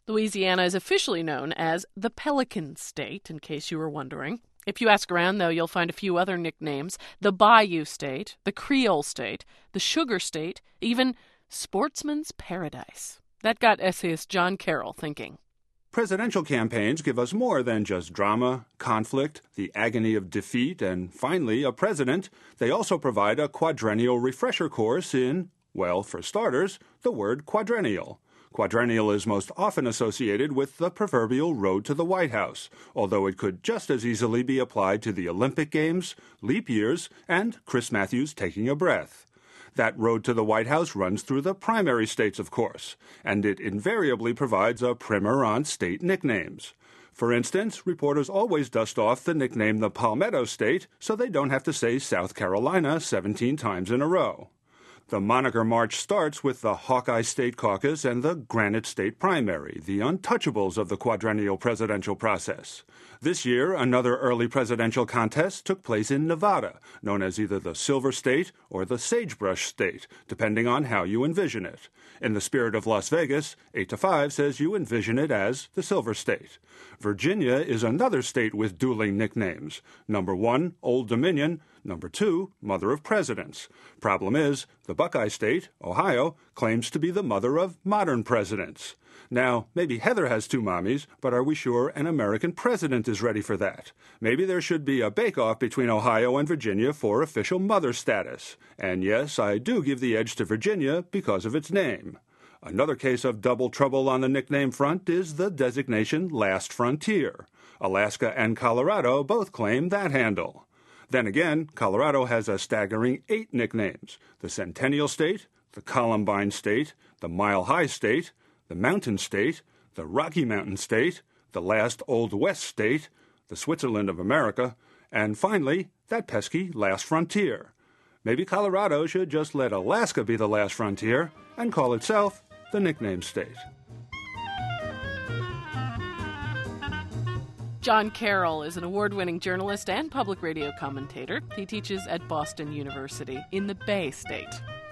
Louisiana is officially known as the Pelican State, in case you were wondering. If you ask around, though, you'll find a few other nicknames: the Bayou State, the Creole State, the Sugar State, even Sportsman's Paradise. That got essayist John Carroll thinking. Presidential campaigns give us more than just drama, conflict, the agony of defeat, and finally, a president. They also provide a quadrennial refresher course in, well, for starters, the word quadrennial. Quadrennial is most often associated with the proverbial road to the White House, although it could just as easily be applied to the Olympic Games, leap years, and Chris Matthews taking a breath. That road to the White House runs through the primary states, of course, and it invariably provides a primer on state nicknames. For instance, reporters always dust off the nickname the Palmetto State so they don't have to say South Carolina 17 times in a row. The moniker march starts with the Hawkeye State Caucus and the Granite State Primary, the untouchables of the quadrennial presidential process. This year, another early presidential contest took place in Nevada, known as either the Silver State or the Sagebrush State, depending on how you envision it. In the spirit of Las Vegas, 8 to 5 says you envision it as the Silver State. Virginia is another state with dueling nicknames. Number 1, Old Dominion. Number 2, Mother of Presidents. Problem is, the Buckeye State, Ohio, claims to be the mother of modern presidents. Now, maybe Heather has 2 mommies, but are we sure an American president is ready for that? Maybe there should be a bake-off between Ohio and Virginia for official mother status. And yes, I do give the edge to Virginia because of its name. Another case of double trouble on the nickname front is the designation Last Frontier. Alaska and Colorado both claim that handle. Then again, Colorado has a staggering 8 nicknames: the Centennial State, the Columbine State, the Mile High State, the Mountain State, the Rocky Mountain State, the Last Old West State, the Switzerland of America, and finally, that pesky Last Frontier. Maybe Colorado should just let Alaska be the last frontier and call itself the nickname state. John Carroll is an award-winning journalist and public radio commentator. He teaches at Boston University in the Bay State.